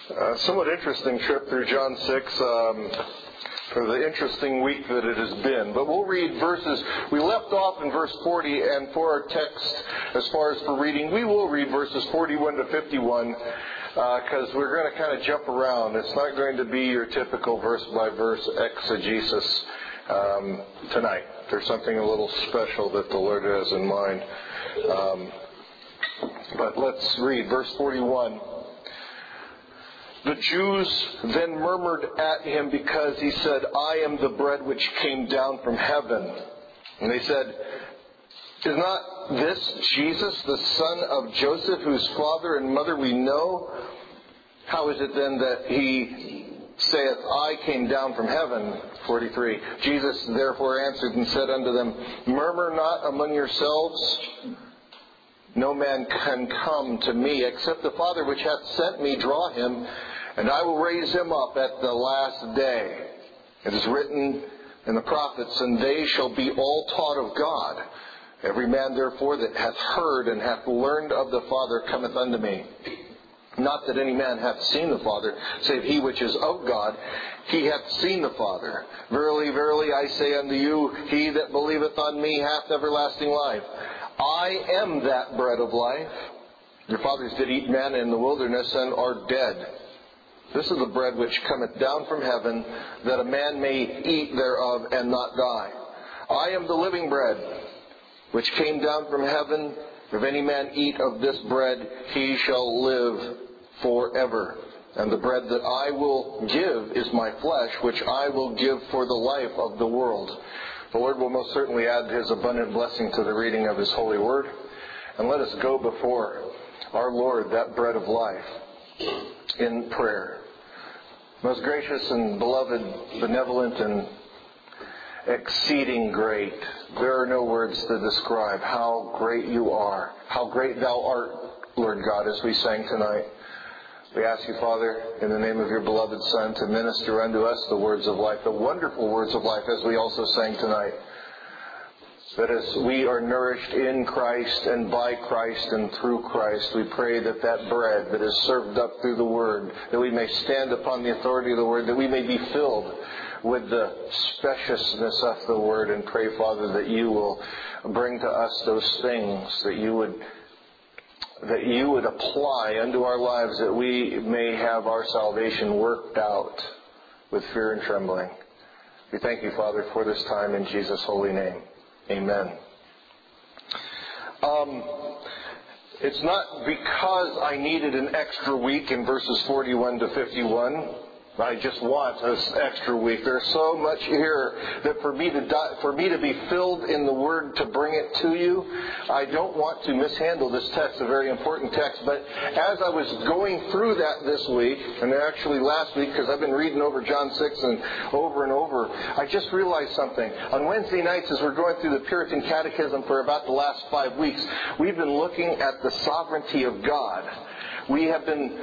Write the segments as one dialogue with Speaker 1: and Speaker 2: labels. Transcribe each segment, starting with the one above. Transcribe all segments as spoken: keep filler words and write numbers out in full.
Speaker 1: Uh, somewhat interesting trip through John six um, for the interesting week that it has been. But we'll read verses. We left off in verse forty, and for our text, as far as for reading, we will read verses forty-one to fifty-one because uh, we're going to kind of jump around. It's not going to be your typical verse-by-verse exegesis um, tonight. There's something a little special that the Lord has in mind. Um, but let's read verse forty-one. The Jews then murmured at him because he said, I am the bread which came down from heaven. And they said, is not this Jesus, the son of Joseph, whose father and mother we know? How is it then that he saith, I came down from heaven? forty-three. Jesus therefore answered and said unto them, murmur not among yourselves. No man can come to me except the Father which hath sent me draw him, and I will raise him up at the last day. It is written in the prophets, and they shall be all taught of God. Every man therefore that hath heard and hath learned of the Father cometh unto me. Not that any man hath seen the Father, save he which is of God, he hath seen the Father. Verily, verily, I say unto you, he that believeth on me hath everlasting life. I am that bread of life. Your fathers did eat manna in the wilderness and are dead. This is the bread which cometh down from heaven, that a man may eat thereof and not die. I am the living bread which came down from heaven. If any man eat of this bread, he shall live forever. And the bread that I will give is my flesh, which I will give for the life of the world. The Lord will most certainly add His abundant blessing to the reading of His holy word. And let us go before our Lord, that bread of life, in prayer. Most gracious and beloved, benevolent and exceeding great. There are no words to describe how great you are. How great thou art, Lord God, as we sang tonight. We ask you, Father, in the name of your beloved Son, to minister unto us the words of life, the wonderful words of life, as we also sang tonight. That as we are nourished in Christ and by Christ and through Christ, we pray that that bread that is served up through the Word, that we may stand upon the authority of the Word, that we may be filled with the speciousness of the Word, and pray, Father, that you will bring to us those things that you would that you would apply unto our lives, that we may have our salvation worked out with fear and trembling. We thank you, Father, for this time in Jesus' holy name. Amen. Um, it's not because I needed an extra week in verses forty-one to fifty-one. I just want this extra week. There's so much here that for me to die, for me to be filled in the Word to bring it to you, I don't want to mishandle this text, a very important text. But as I was going through that this week, and actually last week, because I've been reading over John six and over and over, I just realized something. On Wednesday nights, as we're going through the Puritan Catechism for about the last five weeks, we've been looking at the sovereignty of God. We have been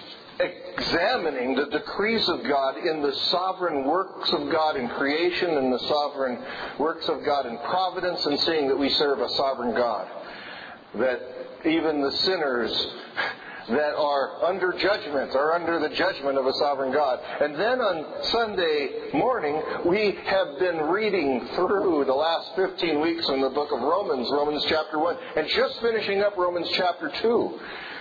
Speaker 1: examining the decrees of God in the sovereign works of God in creation and the sovereign works of God in providence, and seeing that we serve a sovereign God. That even the sinners that are under judgment are under the judgment of a sovereign God. And then on Sunday morning, we have been reading through the last fifteen weeks in the book of Romans, Romans chapter one, and just finishing up Romans chapter two.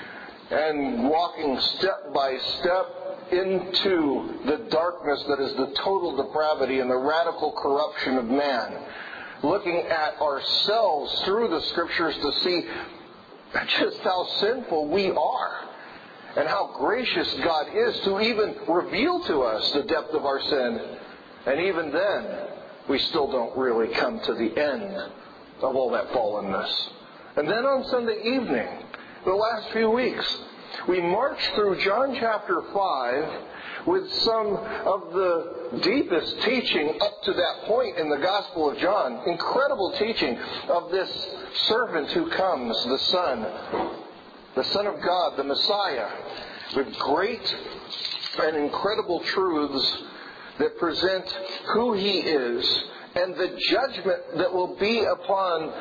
Speaker 1: And walking step by step into the darkness that is the total depravity and the radical corruption of man. Looking at ourselves through the Scriptures to see just how sinful we are. And how gracious God is to even reveal to us the depth of our sin. And even then, we still don't really come to the end of all that fallenness. And then on Sunday evening, the last few weeks, we marched through John chapter five with some of the deepest teaching up to that point in the Gospel of John. Incredible teaching of this servant who comes, the Son, the Son of God, the Messiah, with great and incredible truths that present who He is and the judgment that will be upon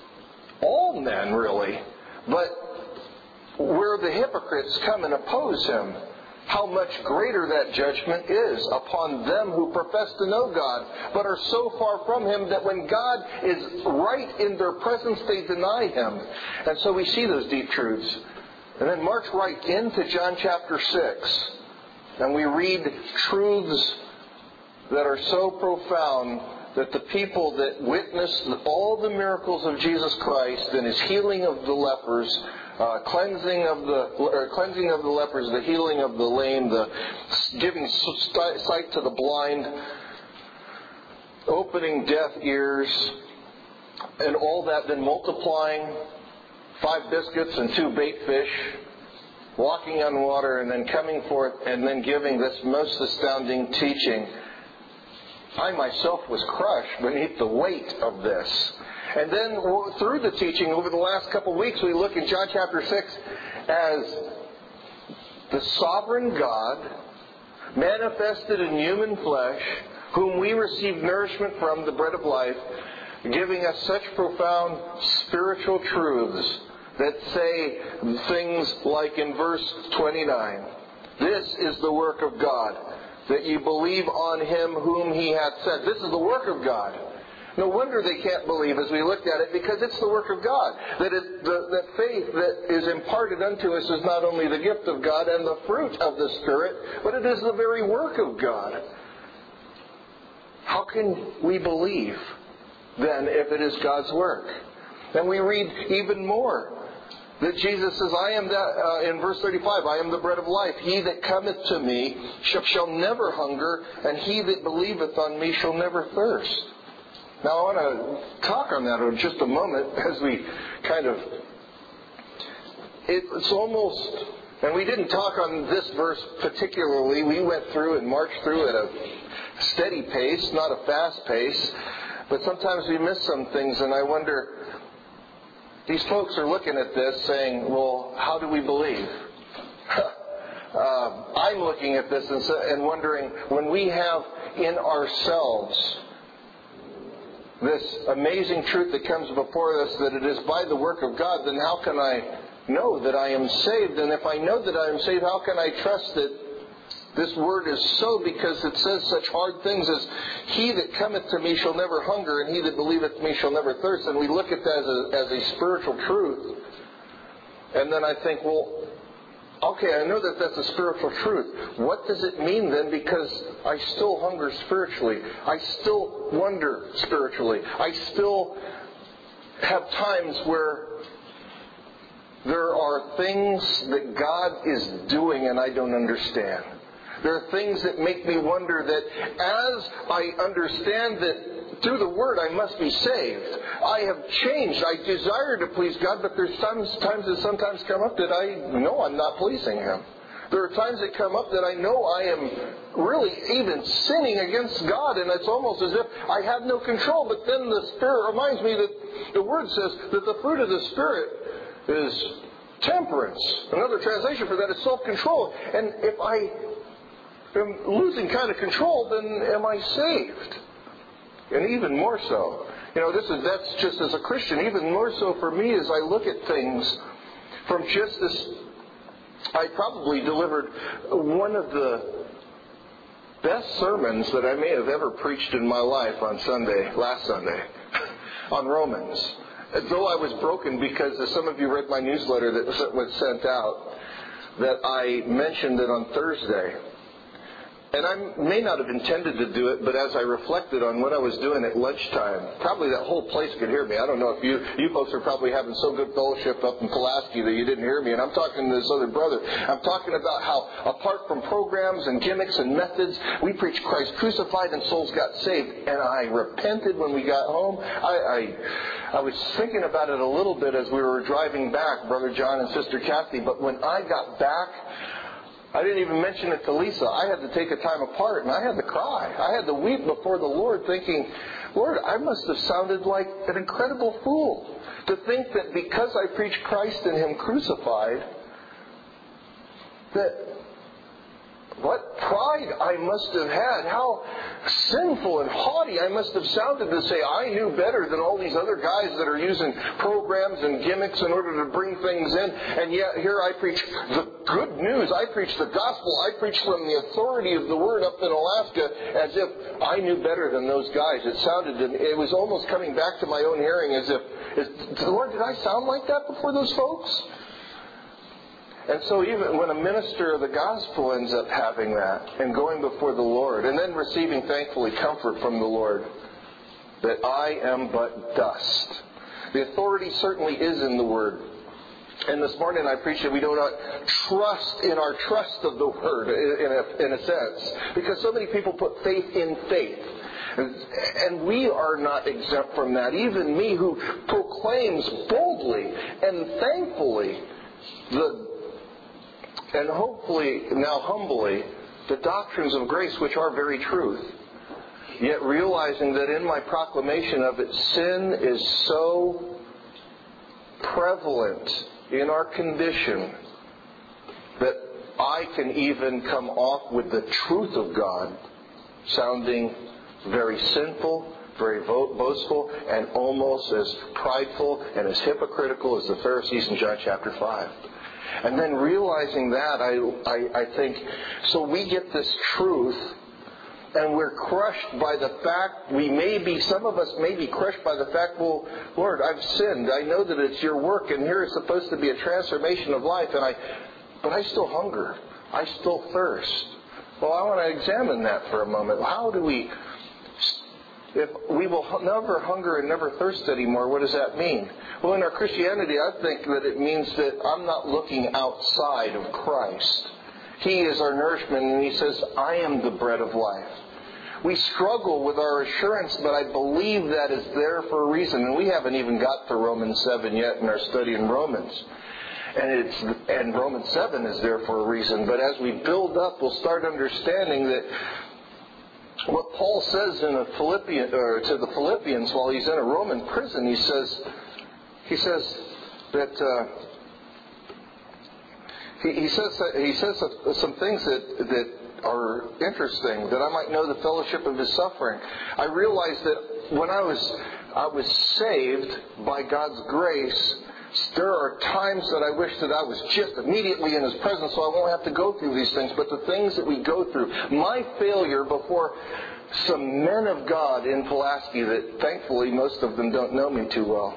Speaker 1: all men, really, but where the hypocrites come and oppose Him, how much greater that judgment is upon them who profess to know God, but are so far from Him that when God is right in their presence, they deny Him. And so we see those deep truths. And then march right into John chapter six. And we read truths that are so profound that the people that witnessed all the miracles of Jesus Christ and His healing of the lepers, uh, cleansing of the or cleansing of the lepers, the healing of the lame, the giving sight to the blind, opening deaf ears, and all that, then multiplying five biscuits and two bait fish, walking on water, and then coming forth and then giving this most astounding teaching. I myself was crushed beneath the weight of this. And then through the teaching over the last couple of weeks, we look in John chapter six as the sovereign God manifested in human flesh, whom we receive nourishment from, the bread of life, giving us such profound spiritual truths that say things like in verse twenty-nine, "This is the work of God, that you believe on Him whom He hath sent." This is the work of God. No wonder they can't believe as we looked at it, because it's the work of God. That, it, the, that faith that is imparted unto us is not only the gift of God and the fruit of the Spirit, but it is the very work of God. How can we believe then if it is God's work? Then we read even more. That Jesus says, I am that, uh, in verse thirty-five, I am the bread of life. He that cometh to me shall, shall never hunger, and he that believeth on me shall never thirst. Now I want to talk on that in just a moment as we kind of, it's almost, and we didn't talk on this verse particularly. We went through and marched through at a steady pace, not a fast pace. But sometimes we miss some things, and I wonder, these folks are looking at this saying, well, how do we believe? uh, I'm looking at this and, and wondering, when we have in ourselves this amazing truth that comes before us, that it is by the work of God, then how can I know that I am saved? And if I know that I am saved, how can I trust that this word is so, because it says such hard things as, He that cometh to me shall never hunger, and he that believeth me shall never thirst. And we look at that as a, as a spiritual truth. And then I think, well, okay, I know that that's a spiritual truth. What does it mean then? Because I still hunger spiritually. I still wonder spiritually. I still have times where there are things that God is doing and I don't understand. There are things that make me wonder that as I understand that through the Word I must be saved, I have changed. I desire to please God, but there's times, times that sometimes come up that I know I'm not pleasing Him. There are times that come up that I know I am really even sinning against God, and it's almost as if I have no control. But then the Spirit reminds me that the Word says that the fruit of the Spirit is temperance. Another translation for that is self-control. And if I am losing kind of control, then am I saved? And even more so, you know, this is that's just as a Christian. Even more so for me as I look at things from just this. I probably delivered one of the best sermons that I may have ever preached in my life on Sunday, last Sunday, on Romans. Though I was broken because, as some of you read my newsletter that was sent out, that I mentioned it on Thursday. And I may not have intended to do it, but as I reflected on what I was doing at lunchtime, probably that whole place could hear me. I don't know if you you folks are probably having so good fellowship up in Pulaski that you didn't hear me. And I'm talking to this other brother. I'm talking about how, apart from programs and gimmicks and methods, we preached Christ crucified and souls got saved. And I repented when we got home. I, I, I was thinking about it a little bit as we were driving back, Brother John and Sister Kathy. But when I got back, I didn't even mention it to Lisa. I had to take a time apart, and I had to cry. I had to weep before the Lord, thinking, Lord, I must have sounded like an incredible fool to think that because I preached Christ and Him crucified, that what pride I must have had. How sinful and haughty I must have sounded to say I knew better than all these other guys that are using programs and gimmicks in order to bring things in. And yet here I preach the good news. I preach the gospel. I preach from the authority of the Word up in Alaska as if I knew better than those guys. It sounded, it was almost coming back to my own hearing as if, as, Lord, did I sound like that before those folks? And so even when a minister of the gospel ends up having that and going before the Lord and then receiving, thankfully, comfort from the Lord that I am but dust. The authority certainly is in the Word. And this morning I preach that we do not trust in our trust of the Word in a, in a sense. Because so many people put faith in faith. And we are not exempt from that. Even me who proclaims boldly and thankfully the and hopefully, now humbly, the doctrines of grace, which are very truth. Yet realizing that in my proclamation of it, sin is so prevalent in our condition that I can even come off with the truth of God sounding very sinful, very boastful, and almost as prideful and as hypocritical as the Pharisees in John chapter five. And then realizing that, I, I, I think, so we get this truth, and we're crushed by the fact, we may be, some of us may be crushed by the fact, well, Lord, I've sinned. I know that it's your work, and here is supposed to be a transformation of life, and I, but I still hunger. I still thirst. Well, I want to examine that for a moment. How do we, if we will never hunger and never thirst anymore, what does that mean? Well, in our Christianity, I think that it means that I'm not looking outside of Christ. He is our nourishment, and He says, I am the bread of life. We struggle with our assurance, but I believe that is there for a reason. And we haven't even got to Romans seven yet in our study in Romans. And it's and Romans seven is there for a reason. But as we build up, we'll start understanding that what Paul says in a Philippian, or to the Philippians while he's in a Roman prison, he says, he says that uh, he, he says that, he says some things that that are interesting, that I might know the fellowship of His suffering. I realized that when I was I was saved by God's grace, there are times that I wish that I was just immediately in His presence so I won't have to go through these things. But the things that we go through, my failure before some men of God in Pulaski that thankfully most of them don't know me too well.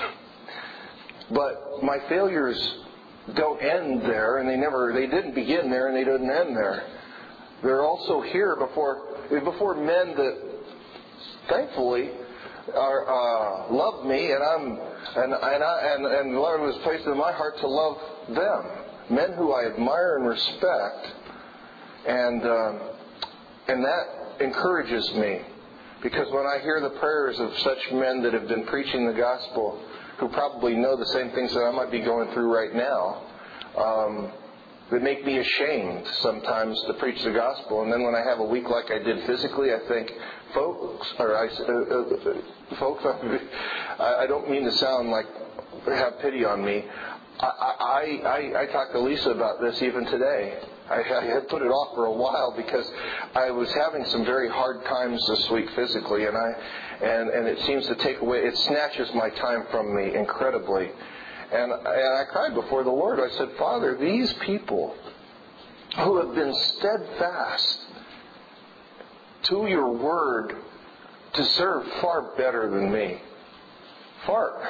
Speaker 1: But my failures don't end there, and they never, they didn't begin there, and they didn't end there. They're also here before before men that thankfully are uh, love me, and I'm and and I, and and the Lord was placed in my heart to love them, men who I admire and respect, and um, and that encourages me, because when I hear the prayers of such men that have been preaching the gospel, who probably know the same things that I might be going through right now, um, that make me ashamed sometimes to preach the gospel. And then when I have a week like I did physically, I think, folks, or I, uh, uh, folks, I, I don't mean to sound like have pity on me. I, I, I, I talked to Lisa about this even today. I, I had put it off for a while because I was having some very hard times this week physically, and I and, and it seems to take away, it snatches my time from me incredibly. And, and I cried before the Lord. I said, Father, these people who have been steadfast to your word deserve far better than me. Far.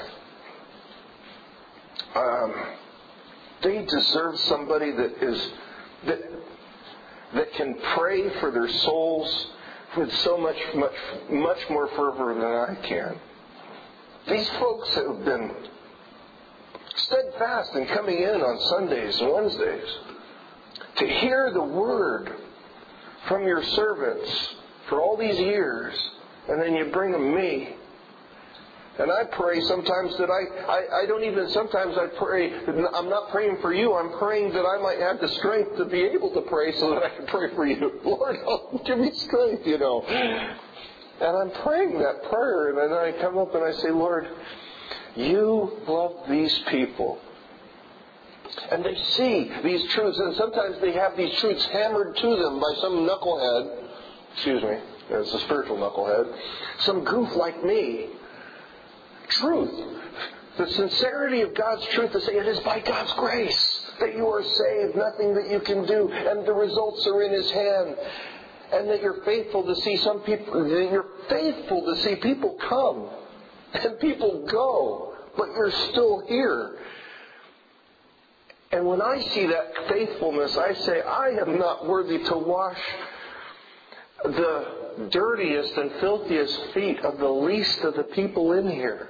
Speaker 1: Um, they deserve somebody that is that that can pray for their souls with so much, much, much more fervor than I can. These folks have been steadfast in coming in on Sundays and Wednesdays to hear the word from your servants for all these years, and then you bring them me. And I pray sometimes that I, I, I don't even, sometimes I pray, I'm not praying for you, I'm praying that I might have the strength to be able to pray so that I can pray for you. Lord, oh, give me strength, you know. And I'm praying that prayer, and then I come up and I say, Lord, you love these people. And they see these truths, and sometimes they have these truths hammered to them by some knucklehead, excuse me, as a spiritual knucklehead, some goof like me, truth. The sincerity of God's truth to say it is by God's grace that you are saved, nothing that you can do, and the results are in His hand. And that you're faithful to see some people, that you're faithful to see people come and people go, but you're still here. And when I see that faithfulness, I say, I am not worthy to wash the dirtiest and filthiest feet of the least of the people in here.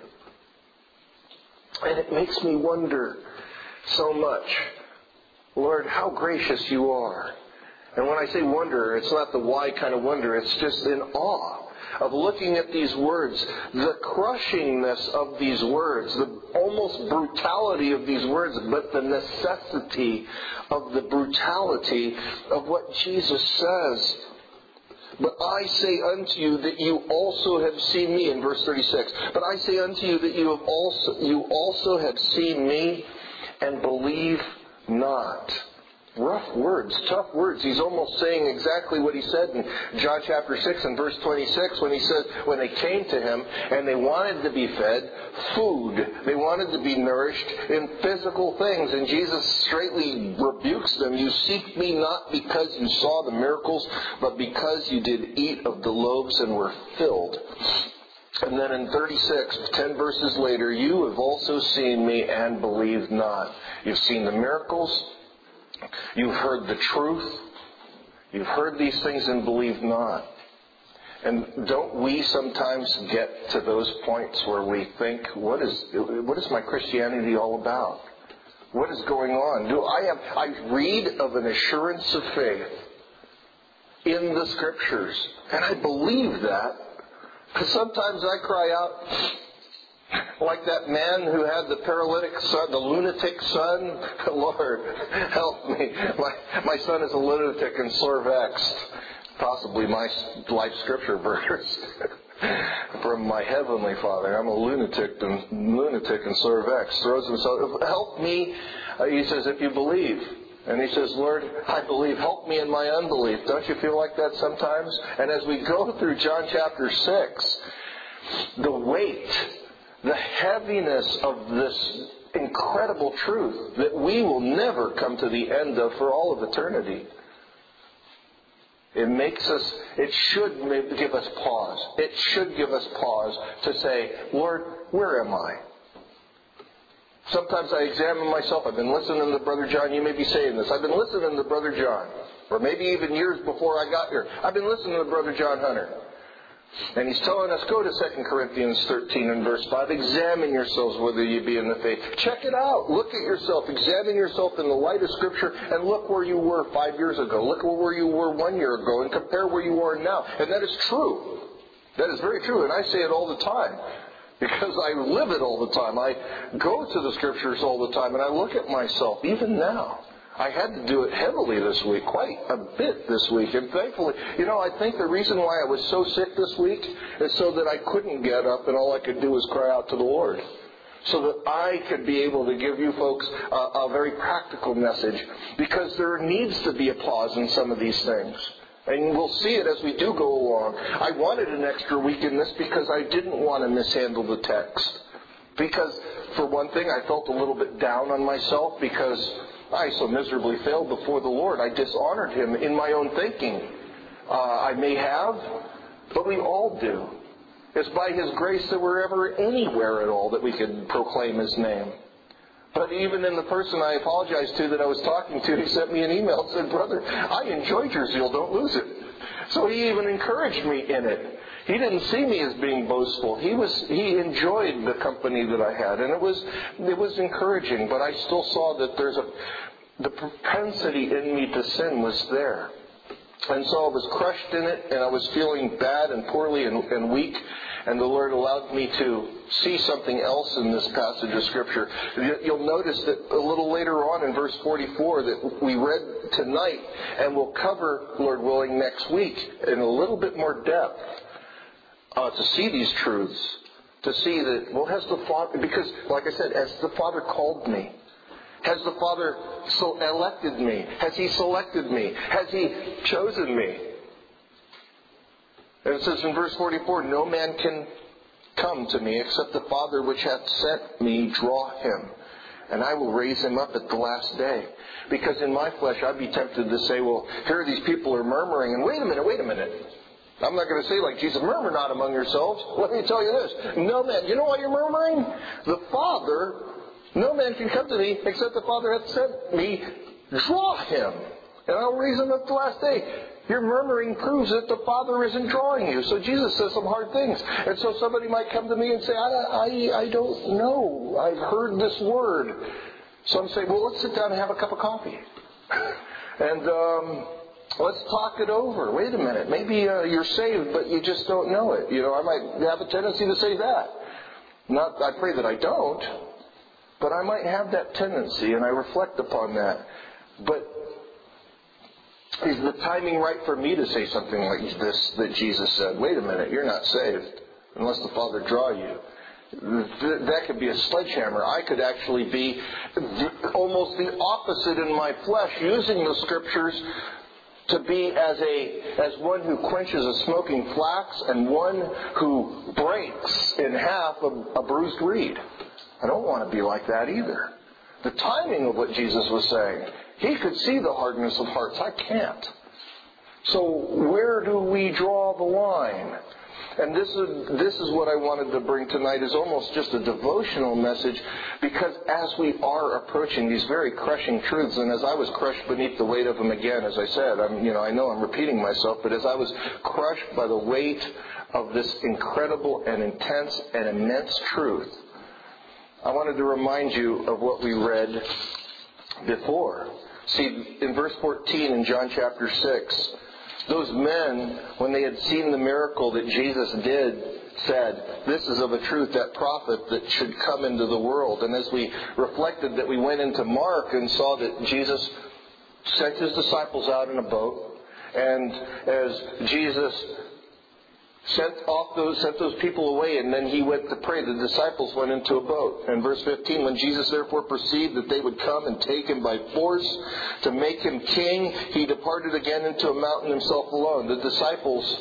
Speaker 1: And it makes me wonder so much, Lord, how gracious you are. And when I say wonder, it's not the why kind of wonder. It's just in awe of looking at these words, the crushingness of these words, the almost brutality of these words, but the necessity of the brutality of what Jesus says. But I say unto you that you also have seen me, in verse thirty-six. But I say unto you that you have also you also have seen me, and believe not. Rough words, tough words. He's almost saying exactly what he said in John chapter six and verse twenty-six when he said, when they came to him and they wanted to be fed food. They wanted to be nourished in physical things. And Jesus straightly rebukes them. You seek me not because you saw the miracles, but because you did eat of the loaves and were filled. And then in thirty-six, ten verses later, you have also seen me and believed not. You've seen the miracles. You've heard the truth. You've heard these things and believed not. And don't we sometimes get to those points where we think, what is what is my Christianity all about? What is going on? Do I have I read of an assurance of faith in the Scriptures, and I believe that. Because sometimes I cry out, like that man who had the paralytic son, the lunatic son. Lord, help me. My, my son is a lunatic and sore vexed. Possibly my life scripture verse from my heavenly Father. I'm a lunatic and lunatic and sore vexed. Throws himself. Help me. Uh, he says, if you believe. And he says, Lord, I believe. Help me in my unbelief. Don't you feel like that sometimes? And as we go through John chapter six, the weight, the heaviness of this incredible truth that we will never come to the end of for all of eternity. It makes us, it should give us pause. It should give us pause to say, Lord, where am I? Sometimes I examine myself. I've been listening to Brother John. You may be saying this. I've been listening to Brother John. Or maybe even years before I got here. I've been listening to Brother John Hunter. And he's telling us, go to Second Corinthians thirteen and verse five. Examine yourselves whether you be in the faith. Check it out. Look at yourself. Examine yourself in the light of Scripture and look where you were five years ago. Look where you were one year ago and compare where you are now. And that is true. That is very true. And I say it all the time because I live it all the time. I go to the Scriptures all the time and I look at myself even now. I had to do it heavily this week, quite a bit this week. And thankfully, you know, I think the reason why I was so sick this week is so that I couldn't get up and all I could do was cry out to the Lord. So that I could be able to give you folks a, a very practical message. Because there needs to be a pause in some of these things. And we'll see it as we do go along. I wanted an extra week in this because I didn't want to mishandle the text. Because, for one thing, I felt a little bit down on myself because I so miserably failed before the Lord. I dishonored Him in my own thinking. Uh, I may have, but we all do. It's by His grace that we're ever anywhere at all that we can proclaim His name. But even in the person I apologized to that I was talking to, he sent me an email and said, Brother, I enjoyed your zeal. Don't lose it. So he even encouraged me in it. He didn't see me as being boastful. He was he enjoyed the company that I had, and it was it was encouraging. But I still saw that there's a the propensity in me to sin was there, and so I was crushed in it, and I was feeling bad and poorly and, and weak. And the Lord allowed me to see something else in this passage of Scripture. You'll notice that a little later on in verse forty-four that we read tonight, and we'll cover, Lord willing, next week in a little bit more depth. Uh, to see these truths, to see that, well, has the Father, because, like I said, has the Father called me? Has the Father so elected me? Has He selected me? Has He chosen me? And it says in verse forty-four, no man can come to me except the Father which hath sent me draw him. And I will raise him up at the last day. Because in my flesh I'd be tempted to say, well, here these people are murmuring. And wait a minute, wait a minute. I'm not going to say like Jesus, murmur not among yourselves. Let me tell you this. No man, you know why you're murmuring? The Father, no man can come to me except the Father hath sent me. Draw him. And I'll raise him up at the last day. Your murmuring proves that the Father isn't drawing you. So Jesus says some hard things. And so somebody might come to me and say, I, I, I don't know. I've heard this word. Some say, well, let's sit down and have a cup of coffee. and um, let's talk it over. Wait a minute. Maybe uh, you're saved, but you just don't know it. You know, I might have a tendency to say that. Not, I pray that I don't. But I might have that tendency, and I reflect upon that. But is the timing right for me to say something like this that Jesus said? Wait a minute, you're not saved unless the Father draw you. That could be a sledgehammer. I could actually be almost the opposite in my flesh, using the Scriptures to be as a as one who quenches a smoking flax and one who breaks in half a, a bruised reed. I don't want to be like that either. The timing of what Jesus was saying. He could see the hardness of hearts. I can't. So where do we draw the line? And this is this is what I wanted to bring tonight, is almost just a devotional message, because as we are approaching these very crushing truths, and as I was crushed beneath the weight of them again, as I said, I'm, you know, I know I'm repeating myself, but as I was crushed by the weight of this incredible and intense and immense truth, I wanted to remind you of what we read before. See, in verse fourteen in John chapter six, those men, when they had seen the miracle that Jesus did, said, this is of a truth that prophet that should come into the world. And as we reflected that, we went into Mark and saw that Jesus sent his disciples out in a boat. And as Jesus sent off those, sent those people away, and then he went to pray, the disciples went into a boat. And verse fifteen, when Jesus therefore perceived that they would come and take him by force to make him king, he departed again into a mountain himself alone. The disciples,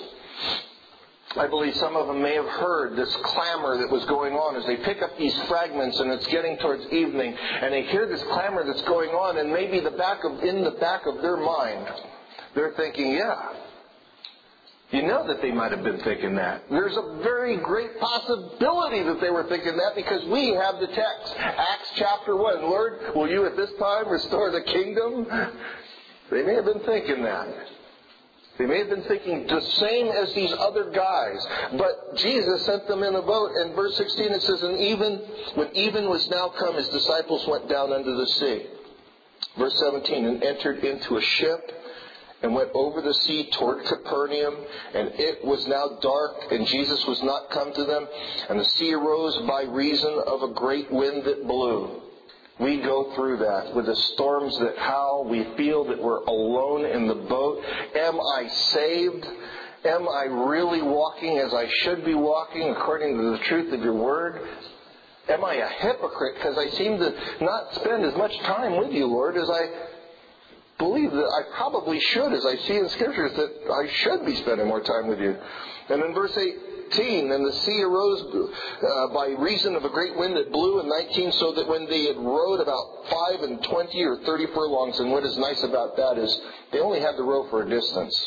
Speaker 1: I believe some of them may have heard this clamor that was going on as they pick up these fragments, and it's getting towards evening, and they hear this clamor that's going on, and maybe the back of in the back of their mind, they're thinking, yeah, you know that they might have been thinking that. There's a very great possibility that they were thinking that, because we have the text. Acts chapter one. Lord, will you at this time restore the kingdom? They may have been thinking that. They may have been thinking the same as these other guys. But Jesus sent them in a boat. And verse sixteen it says, and even when even was now come, his disciples went down under the sea. Verse seventeen, and entered into a ship, and went over the sea toward Capernaum, and it was now dark, and Jesus was not come to them, and the sea arose by reason of a great wind that blew. We go through that with the storms that howl. We feel that we're alone in the boat. Am I saved? Am I really walking as I should be walking according to the truth of your word? Am I a hypocrite because I seem to not spend as much time with you, Lord, as I believe that I probably should, as I see in Scriptures that I should be spending more time with you. And in verse eighteen, and the sea arose uh, by reason of a great wind that blew, and nineteen, so that when they had rowed about five and twenty or thirty furlongs, and what is nice about that is they only had to row for a distance.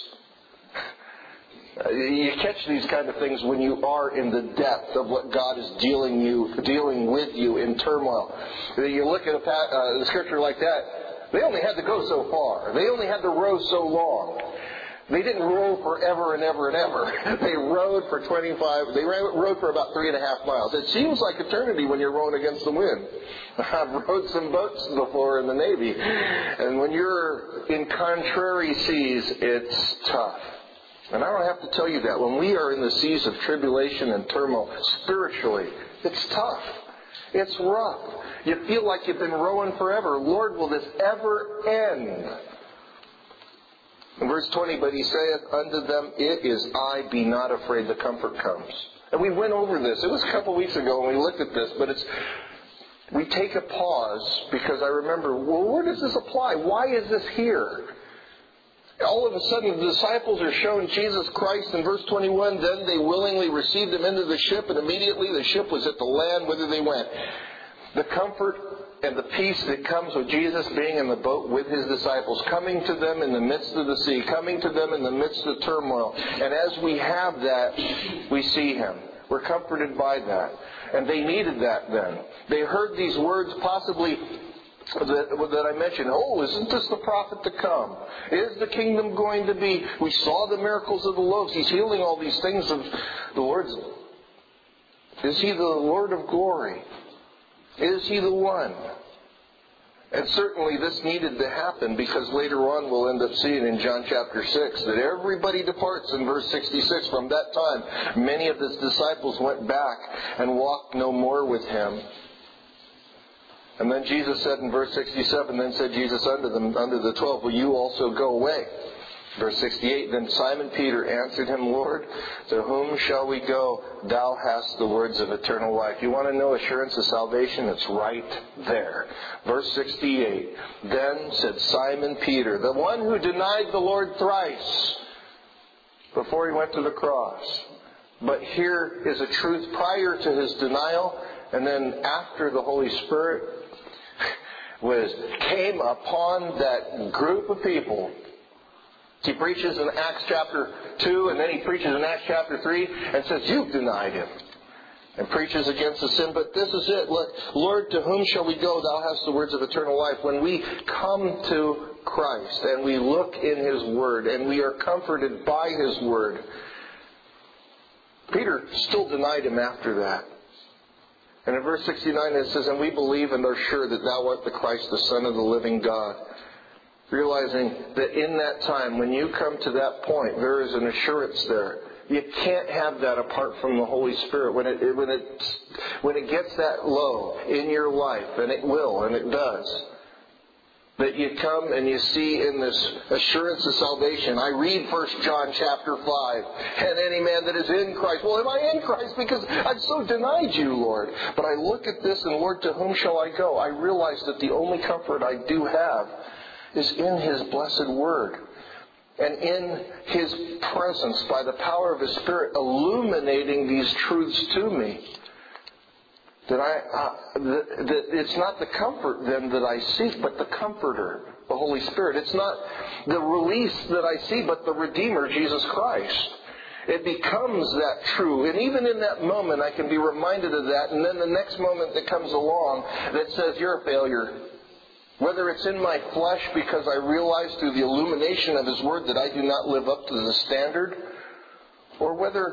Speaker 1: Uh, you catch these kind of things when you are in the depth of what God is dealing you, dealing with you in turmoil. You look at a, uh, a scripture like that. They only had to go so far. They only had to row so long. They didn't row forever and ever and ever. They rowed for twenty-five. They rowed for about three and a half miles. It seems like eternity when you're rowing against the wind. I've rowed some boats before in the Navy, and when you're in contrary seas, it's tough. And I don't have to tell you that. When we are in the seas of tribulation and turmoil, spiritually, it's tough. It's rough. You feel like you've been rowing forever. Lord, will this ever end? In verse twenty, but he saith unto them, it is I, be not afraid, the comfort comes. And we went over this. It was a couple weeks ago when we looked at this, but it's we take a pause because I remember, well, where does this apply? Why is this here? all of a sudden the disciples are shown Jesus Christ in verse twenty-one. Then they willingly received him into the ship, and immediately the ship was at the land whither they went. The comfort and the peace that comes with Jesus being in the boat with his disciples, coming to them in the midst of the sea, coming to them in the midst of turmoil. And as we have that, we see him. We're comforted by that. And they needed that then. They heard these words possibly that, that I mentioned. Oh, isn't this the prophet to come? Is the kingdom going to be? We saw the miracles of the loaves. He's healing all these things of the Lord's. Is he the Lord of glory? Is he the one? And certainly this needed to happen, because later on we'll end up seeing in John chapter six that everybody departs in verse sixty-six. From that time, many of his disciples went back and walked no more with him. And then Jesus said in verse sixty-seven, then said Jesus unto them, unto the twelve, will you also go away? Verse sixty-eight, then Simon Peter answered him, Lord, to whom shall we go? Thou hast the words of eternal life. You want to know assurance of salvation? It's right there. Verse sixty-eight, then said Simon Peter, the one who denied the Lord thrice before he went to the cross. But here is a truth prior to his denial, and then after the Holy Spirit was came upon that group of people. He preaches in Acts chapter two, and then he preaches in Acts chapter three, and says, you've denied him. And preaches against the sin. But this is it. Look, Lord, to whom shall we go? Thou hast the words of eternal life. When we come to Christ, and we look in his word, and we are comforted by his word. Peter still denied him after that. And in verse sixty-nine it says, and we believe and are sure that thou art the Christ, the Son of the living God. Realizing that in that time, when you come to that point, there is an assurance there. You can't have that apart from the Holy Spirit. When it, when it, when it gets that low in your life, and it will, and it does, that you come and you see in this assurance of salvation. I read First John chapter five, and any man that is in Christ. Well, am I in Christ? Because I've so denied you, Lord. But I look at this, and Lord, to whom shall I go? I realize that the only comfort I do have is in his blessed word, and in his presence by the power of his Spirit illuminating these truths to me. That I uh, that, that it's not the comfort then that I seek, but the Comforter, the Holy Spirit. It's not the release that I see, but the Redeemer, Jesus Christ. It becomes that true. And even in that moment I can be reminded of that, and then the next moment that comes along that says, you're a failure. Whether it's in my flesh because I realize through the illumination of his word that I do not live up to the standard, or whether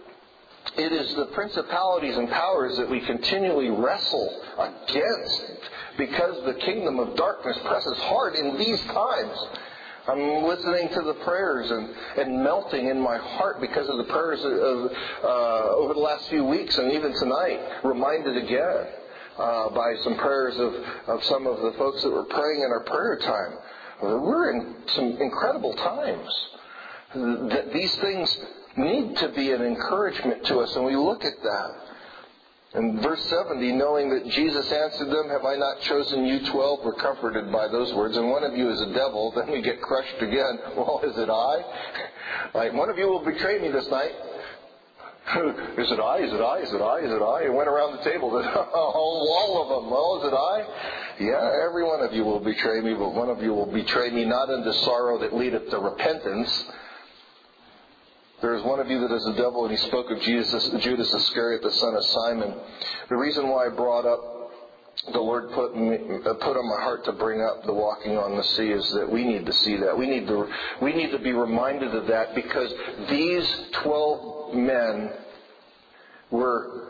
Speaker 1: it is the principalities and powers that we continually wrestle against because the kingdom of darkness presses hard in these times. I'm listening to the prayers and, and melting in my heart because of the prayers of, uh, over the last few weeks, and even tonight, reminded again. Uh, by some prayers of, of some of the folks that were praying in our prayer time. We're in some incredible times. That these things need to be an encouragement to us, and we look at that. In verse seventy, knowing that Jesus answered them, have I not chosen you twelve? We're comforted by those words. And one of you is a devil. Then we get crushed again. Well, is it I? Like, one of you will betray me this night. Is it I? Is it I? Is it I? Is it I? And went around the table. The whole wall of them. Well, is it I? Yeah, every one of you will betray me, but one of you will betray me not unto sorrow that leadeth to repentance. There is one of you that is a devil, and he spoke of Jesus, Judas Iscariot, the son of Simon. The reason why I brought up, the Lord put me, put on my heart to bring up the walking on the sea is that we need to see that. We need to, we need to be reminded of that, because these twelve men were,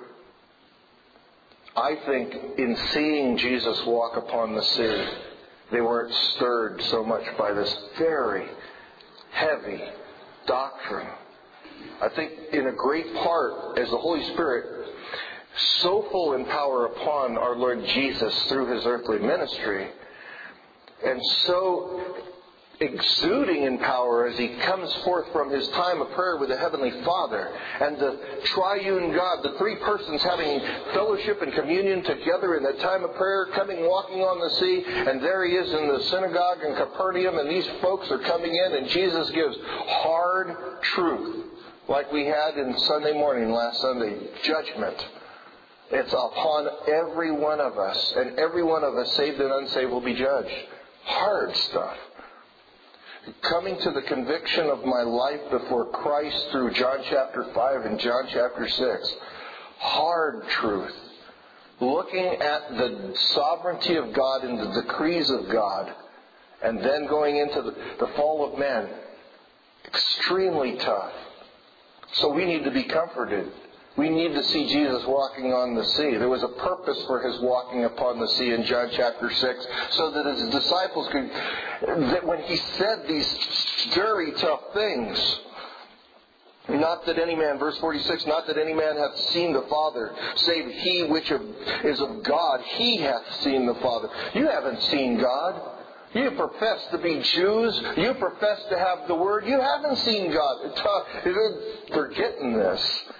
Speaker 1: I think, in seeing Jesus walk upon the sea, they weren't stirred so much by this very heavy doctrine. I think in a great part, as the Holy Spirit, so full in power upon our Lord Jesus through his earthly ministry, and so exuding in power as He comes forth from His time of prayer with the Heavenly Father. And the triune God, the three persons having fellowship and communion together in that time of prayer, coming walking on the sea. And there He is in the synagogue in Capernaum, and these folks are coming in, and Jesus gives hard truth, like we had in Sunday morning last Sunday, judgment. It's upon every one of us, and every one of us, saved and unsaved, will be judged. Hard stuff. Coming to the conviction of my life before Christ through John chapter five and John chapter six. Hard truth. Looking at the sovereignty of God and the decrees of God, and then going into the, the fall of man. Extremely tough. So we need to be comforted. We need to see Jesus walking on the sea. There was a purpose for His walking upon the sea in John chapter six, so that His disciples could, that when He said these very tough things, not that any man, verse forty-six, not that any man hath seen the Father, save he which is of God, he hath seen the Father. You haven't seen God. You profess to be Jews. You profess to have the Word. You haven't seen God. You're forgetting this.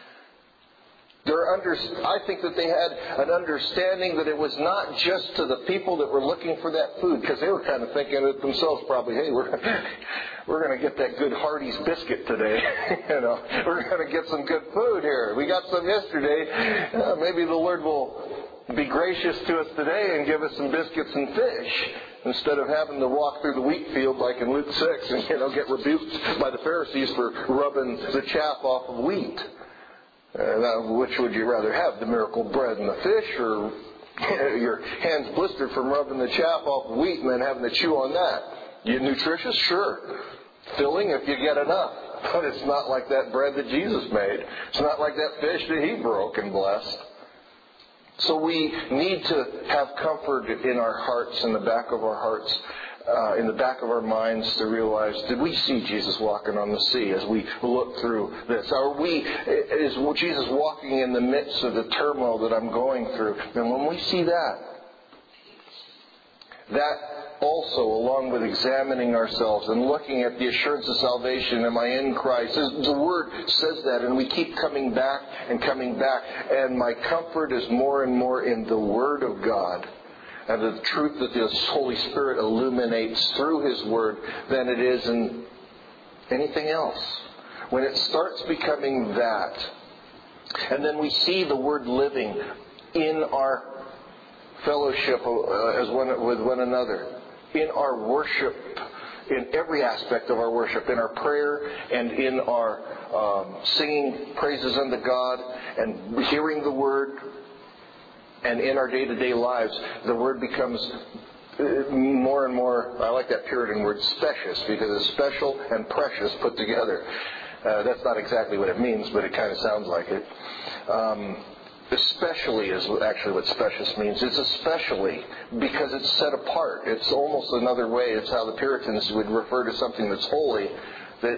Speaker 1: They're under, I think that they had an understanding that it was not just to the people that were looking for that food, because they were kind of thinking it themselves probably, hey, we're we're going to get that good Hardee's biscuit today. you know, we're going to get some good food here. We got some yesterday. Uh, maybe the Lord will be gracious to us today and give us some biscuits and fish, instead of having to walk through the wheat field like in Luke six and you know get rebuked by the Pharisees for rubbing the chaff off of wheat. Uh, now, which would you rather have, the miracle bread and the fish, or your hands blistered from rubbing the chaff off of wheat and then having to chew on that? You nutritious? Sure. Filling if you get enough. But it's not like that bread that Jesus made. It's not like that fish that He broke and blessed. So we need to have comfort in our hearts, in the back of our hearts, uh, in the back of our minds, to realize, did we see Jesus walking on the sea as we look through this? Are we, is Jesus walking in the midst of the turmoil that I'm going through? And when we see that, that also, along with examining ourselves and looking at the assurance of salvation, am I in Christ? The Word says that, and we keep coming back and coming back. And my comfort is more and more in the Word of God and the truth that the Holy Spirit illuminates through His Word than it is in anything else. When it starts becoming that, and then we see the Word living in our fellowship uh, as one with one another, in our worship, in every aspect of our worship, in our prayer and in our um, singing praises unto God and hearing the Word, and in our day-to-day lives, the Word becomes more and more, I like that Puritan word, specious, because it's special and precious put together. Uh, that's not exactly what it means, but it kind of sounds like it. Um, Especially is actually what specious means. It's especially because it's set apart. It's almost another way. It's how the Puritans would refer to something that's holy that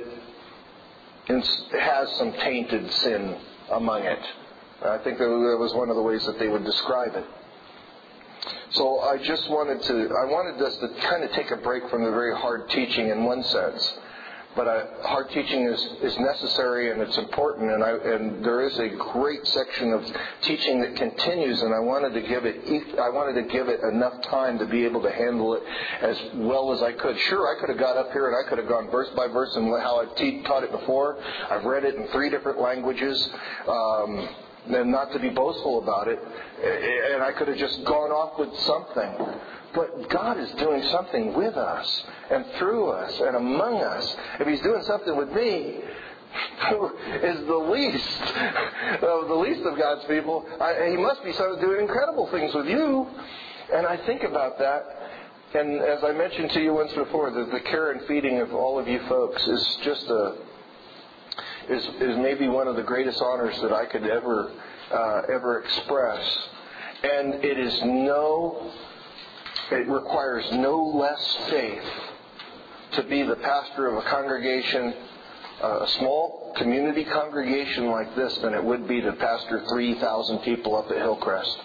Speaker 1: has some tainted sin among it. I think that was one of the ways that they would describe it. So I just wanted to, I wanted us to kind of take a break from the very hard teaching in one sense. But uh, hard teaching is, is necessary and it's important, and, I, and there is a great section of teaching that continues, and I wanted to give it I wanted to give it enough time to be able to handle it as well as I could. Sure, I could have got up here and I could have gone verse by verse and how I've te- taught it before. I've read it in three different languages. Um, and not to be boastful about it, and I could have just gone off with something. But God is doing something with us and through us and among us. If He's doing something with me, who is the least of the least of God's people, I, He must be doing incredible things with you. And I think about that. And as I mentioned to you once before, the, the care and feeding of all of you folks is just a is is maybe one of the greatest honors that I could ever uh, ever express. And it is no. It requires no less faith to be the pastor of a congregation, a small community congregation like this, than it would be to pastor three thousand people up at Hillcrest.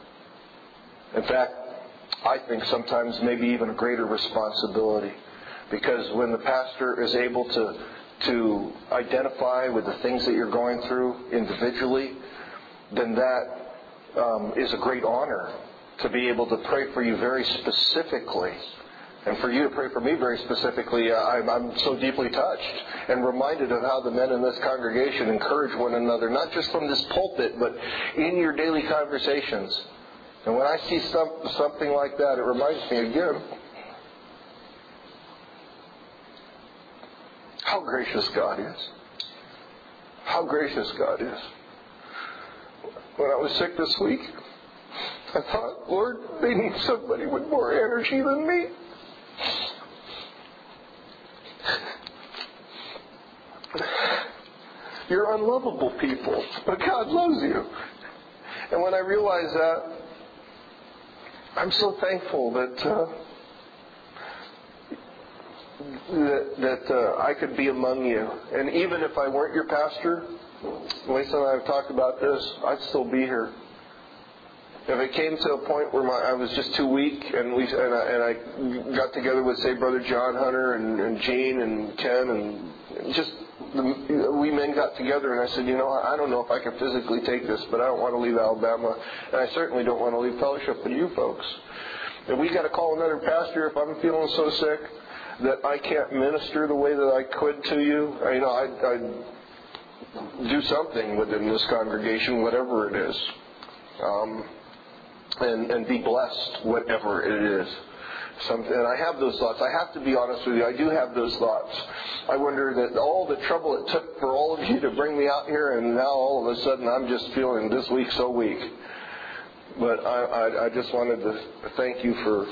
Speaker 1: In fact, I think sometimes maybe even a greater responsibility. Because when the pastor is able to to identify with the things that you're going through individually, then that um, is a great honor to be able to pray for you very specifically. And for you to pray for me very specifically, I'm, I'm so deeply touched and reminded of how the men in this congregation encourage one another, not just from this pulpit, but in your daily conversations. And when I see some, something like that, it reminds me again how gracious God is. How gracious God is. When I was sick this week, I thought, Lord, they need somebody with more energy than me. You're unlovable people, but God loves you. And when I realized that, I'm so thankful that uh, that, that uh, I could be among you. And even if I weren't your pastor, Lisa and I have talked about this, I'd still be here. If it came to a point where my, I was just too weak, and we and I, and I got together with, say, Brother John Hunter and, and Gene and Ken, and just the, we men got together, and I said, you know, I don't know if I can physically take this, but I don't want to leave Alabama, and I certainly don't want to leave fellowship with you folks. And we got to call another pastor if I'm feeling so sick that I can't minister the way that I could to you. I, you know, I I'd do something within this congregation, whatever it is. Um, And, and be blessed, whatever it is. Some, and I have those thoughts. I have to be honest with you. I do have those thoughts. I wonder that all the trouble it took for all of you to bring me out here, and now all of a sudden I'm just feeling this week so weak. But I, I, I just wanted to thank you for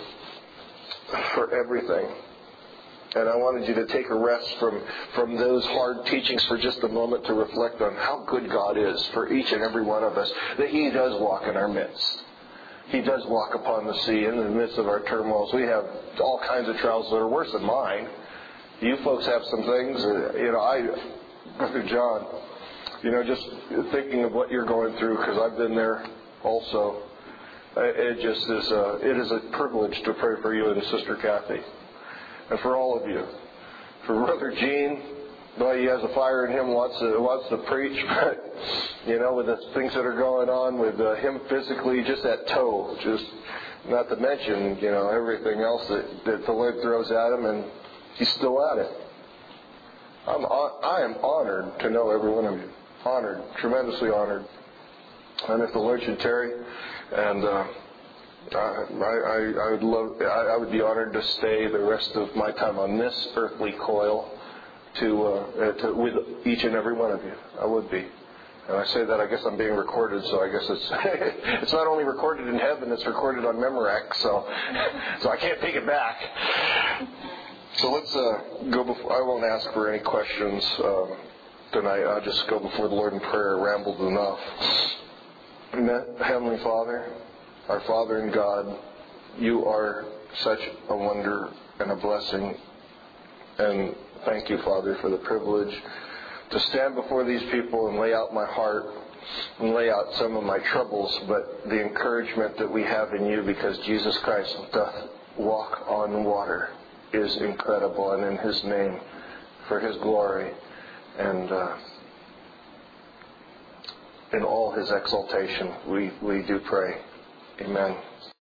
Speaker 1: for everything. And I wanted you to take a rest from, from those hard teachings for just a moment to reflect on how good God is for each and every one of us, that He does walk in our midst. He does walk upon the sea in the midst of our turmoils. We have all kinds of trials that are worse than mine. You folks have some things. You know, I, Brother John, you know, just thinking of what you're going through, because I've been there also. It just is a, it is a privilege to pray for you and Sister Kathy. And for all of you. For Brother Gene, boy, he has a fire in him, wants to, wants to preach, but, you know, with the things that are going on with uh, him physically, just that toe, just not to mention, you know, everything else that, that the Lord throws at him, and he's still at it. I'm, I am honored to know every one of you. Honored, tremendously honored. And if the Lord should tarry, and uh, I, I, I would love, I, I would be honored to stay the rest of my time on this earthly coil to, uh, to with each and every one of you. I would be. And I say that, I guess I'm being recorded, so I guess it's it's not only recorded in heaven, it's recorded on Memorex, so so I can't take it back. So let's uh, go before. I won't ask for any questions um, tonight. I'll just go before the Lord in prayer. Rambled enough. Amen. Heavenly Father, our Father in God, you are such a wonder and a blessing. And thank you, Father, for the privilege to stand before these people and lay out my heart and lay out some of my troubles, but the encouragement that we have in you, because Jesus Christ doth walk on water, is incredible, and in His name, for His glory, and uh, in all His exaltation, we, we do pray. Amen.